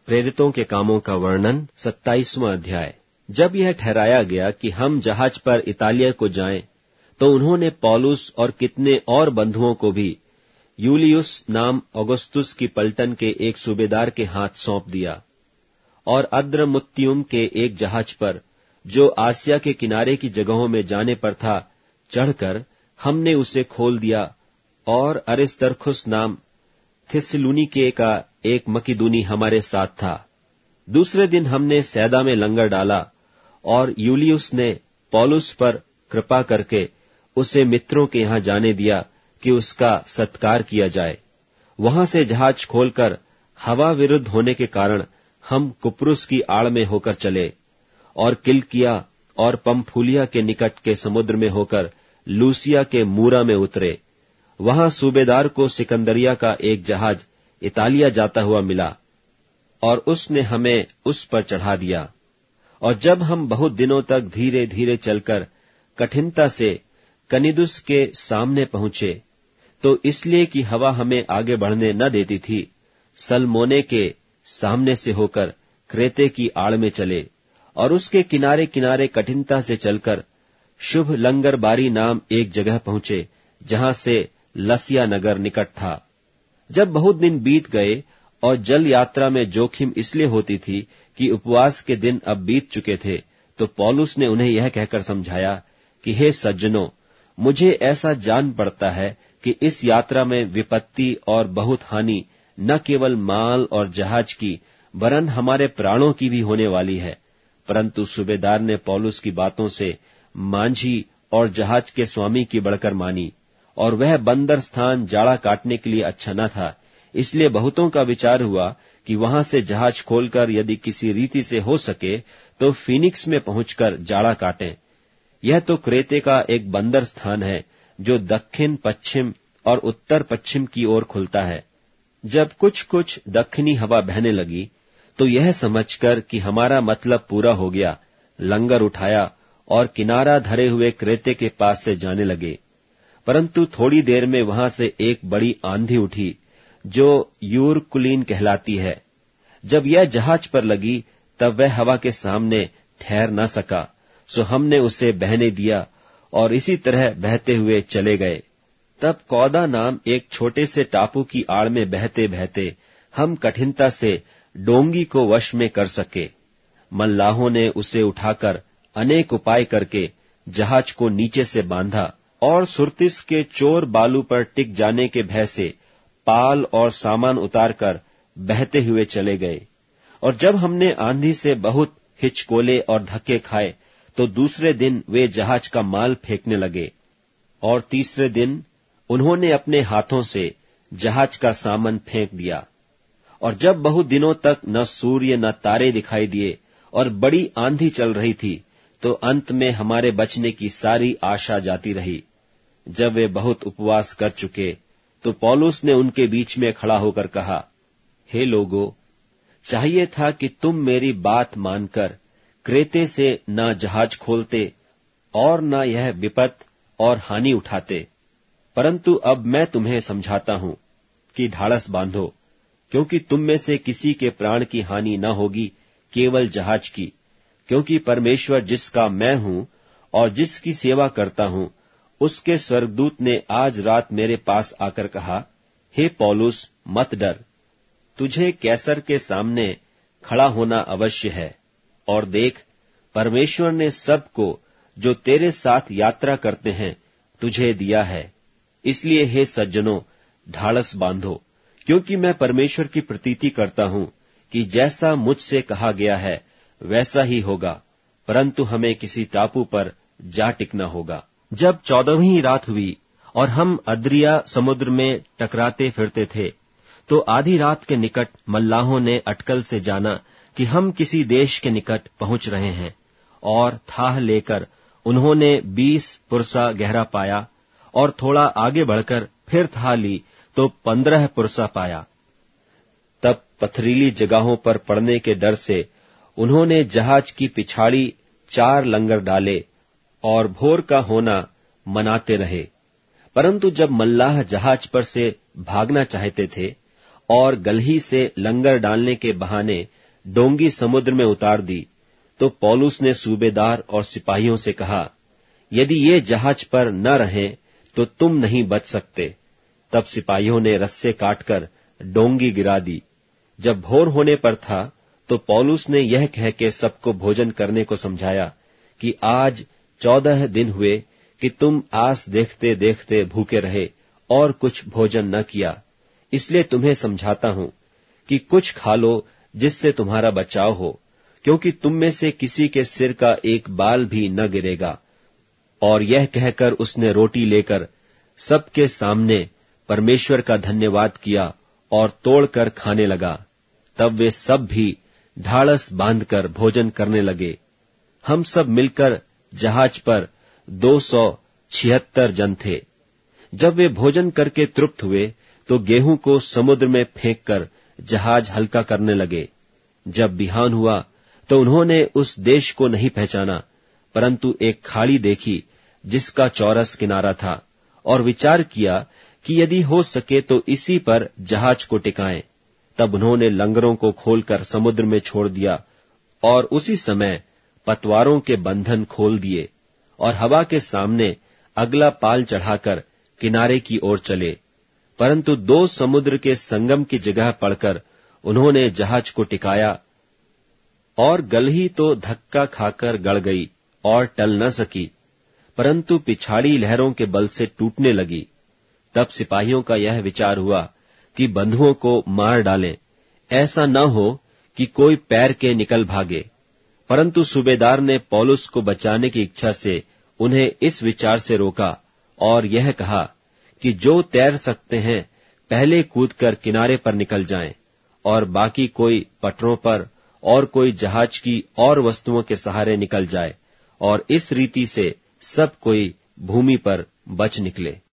प्रेरितों के कामों का वर्णन 27वां अध्याय। जब यह ठहराया गया कि हम जहाज पर इतालिया को जाएं, तो उन्होंने पौलुस और कितने और बंधुओं को भी यूलियुस नाम औगुस्तुस की पलटन के एक सूबेदार के हाथ सौंप दिया, और अद्रमुत्तियुम के एक जहाज पर, जो आसिया के किनारे की जगहों में जाने पर था, चढ़कर हमने उसे खोल दिया, और अरिस्तर्खुस नाम थिस्सलुनीके का एक मकिदुनी हमारे साथ था। दूसरे दिन हमने सैदा में लंगर डाला, और यूलियुस ने पौलुस पर कृपा करके उसे मित्रों के यहां जाने दिया कि उसका सत्कार किया जाए। वहां से जहाज खोलकर हवा विरुद्ध होने के कारण हम कुप्रुस की आड़ में होकर चले, और किल्किया और पंफूलिया के निकट के समुद्र में होकर लूसिया के मूरा में उतरे। वहां सूबेदार को सिकंदरिया का एक जहाज इतालिया जाता हुआ मिला, और उसने हमें उस पर चढ़ा दिया। और जब हम बहुत दिनों तक धीरे धीरे चलकर कठिनता से कनिदुस के सामने पहुंचे, तो इसलिए कि हवा हमें आगे बढ़ने न देती थी, सलमोने के सामने से होकर क्रेते की आड़ में चले, और उसके किनारे किनारे कठिनता से चलकर शुभ लंगरबारी नाम एक जगह पहुंचे, जहां से लसिया नगर निकट था। जब बहुत दिन बीत गए और जल यात्रा में जोखिम इसलिए होती थी कि उपवास के दिन अब बीत चुके थे, तो पौलुस ने उन्हें यह कहकर समझाया कि हे सज्जनों, मुझे ऐसा जान पड़ता है कि इस यात्रा में विपत्ति और बहुत हानि न केवल माल और जहाज की, वरन हमारे प्राणों की भी होने वाली है। परंतु सूबेदार ने पौलुस की बातों से मांझी और जहाज के स्वामी की बढ़कर मानी, और वह बंदर स्थान जाड़ा काटने के लिए अच्छा न था। इसलिए बहुतों का विचार हुआ कि वहां से जहाज खोलकर यदि किसी रीति से हो सके तो फीनिक्स में पहुंचकर जाड़ा काटें। यह तो क्रेते का एक बंदर स्थान है, जो दक्षिण पश्चिम और उत्तर पश्चिम की ओर खुलता है। जब कुछ कुछ दक्षिणी हवा बहने लगी, तो यह समझकर कि हमारा मतलब पूरा हो गया, लंगर उठाया और किनारा धरे हुए क्रेते के पास से जाने लगे। परंतु थोड़ी देर में वहां से एक बड़ी आंधी उठी, जो यूरकुलीन कहलाती है। जब यह जहाज पर लगी, तब वह हवा के सामने ठहर न सका, सो हमने उसे बहने दिया, और इसी तरह बहते हुए चले गए। तब कौदा नाम एक छोटे से टापू की आड़ में बहते बहते हम कठिनता से डोंगी को वश में कर सके। मल्लाहों ने उसे उठाकर अनेक उपाय करके जहाज को नीचे से बांधा, और सुरतिस के चोर बालू पर टिक जाने के भय से पाल और सामान उतारकर बहते हुए चले गए। और जब हमने आंधी से बहुत हिचकोले और धक्के खाए, तो दूसरे दिन वे जहाज का माल फेंकने लगे, और तीसरे दिन उन्होंने अपने हाथों से जहाज का सामान फेंक दिया। और जब बहुत दिनों तक न सूर्य न तारे दिखाई दिए और बड़ी आंधी चल रही थी, तो अंत में हमारे बचने की सारी आशा जाती रही। जब वे बहुत उपवास कर चुके, तो पौलुस ने उनके बीच में खड़ा होकर कहा, हे लोगों, चाहिए था कि तुम मेरी बात मानकर क्रेते से न जहाज खोलते और न यह विपत और हानि उठाते। परंतु अब मैं तुम्हें समझाता हूं कि ढाढ़स बांधो, क्योंकि तुम में से किसी के प्राण की हानि न होगी, केवल जहाज की। क्योंकि परमेश्वर जिसका मैं हूं और जिसकी सेवा करता हूं, उसके स्वर्गदूत ने आज रात मेरे पास आकर कहा, हे पौलुस, मत डर, तुझे कैसर के सामने खड़ा होना अवश्य है। और देख, परमेश्वर ने सबको जो तेरे साथ यात्रा करते हैं तुझे दिया है। इसलिए हे सज्जनों, ढाढ़स बांधो, क्योंकि मैं परमेश्वर की प्रतीति करता हूं कि जैसा मुझसे कहा गया है वैसा ही होगा, परंतु हमें किसी टापू पर जा टिकना होगा। जब 14वीं रात हुई और हम अद्रिया समुद्र में टकराते फिरते थे, तो आधी रात के निकट मल्लाहों ने अटकल से जाना कि हम किसी देश के निकट पहुंच रहे हैं, और थाह लेकर उन्होंने 20 पुरसा गहरा पाया, और थोड़ा आगे बढ़कर फिर थाह ली तो 15 पुरसा पाया। तब पथरीली जगहों पर पड़ने के डर से उन्होंने जहाज की पिछाड़ी 4 लंगर डाले और भोर का होना मनाते रहे। परंतु जब मल्लाह जहाज पर से भागना चाहते थे और गलही से लंगर डालने के बहाने डोंगी समुद्र में उतार दी, तो पौलुस ने सूबेदार और सिपाहियों से कहा, यदि ये जहाज पर न रहें तो तुम नहीं बच सकते। तब सिपाहियों ने रस्से काटकर डोंगी गिरा दी। जब भोर होने पर था तो पौलुस ने यह कह के सबको भोजन करने को समझाया कि आज 14 दिन हुए कि तुम आस देखते देखते भूखे रहे और कुछ भोजन न किया। इसलिए तुम्हें समझाता हूं कि कुछ खा लो जिससे तुम्हारा बचाव हो, क्योंकि तुम में से किसी के सिर का एक बाल भी न गिरेगा। और यह कहकर उसने रोटी लेकर सबके सामने परमेश्वर का धन्यवाद किया और तोड़कर खाने लगा। तब वे सब भी ढाढ़स बांधकर भोजन करने लगे। हम सब मिलकर जहाज पर 276 जन थे। जब वे भोजन करके तृप्त हुए तो गेहूं को समुद्र में फेंककर जहाज हल्का करने लगे। जब बिहान हुआ तो उन्होंने उस देश को नहीं पहचाना, परंतु एक खाड़ी देखी जिसका चौरस किनारा था, और विचार किया कि यदि हो सके तो इसी पर जहाज को टिकाएं। तब उन्होंने लंगरों को खोलकर समुद्र में छोड़ दिया और उसी समय पतवारों के बंधन खोल दिए और हवा के सामने अगला पाल चढ़ाकर किनारे की ओर चले। परंतु 2 समुद्र के संगम की जगह पड़कर उन्होंने जहाज को टिकाया, और गलही तो धक्का खाकर गड़ गई और टल न सकी, परंतु पिछाड़ी लहरों के बल से टूटने लगी। तब सिपाहियों का यह विचार हुआ कि बंधुओं को मार डालें, ऐसा न हो कि कोई पैर के निकल भागे। परंतु सूबेदार ने पौलुस को बचाने की इच्छा से उन्हें इस विचार से रोका और यह कहा कि जो तैर सकते हैं पहले कूदकर किनारे पर निकल जाएं, और बाकी कोई पटरों पर और कोई जहाज की और वस्तुओं के सहारे निकल जाए, और इस रीति से सब कोई भूमि पर बच निकले।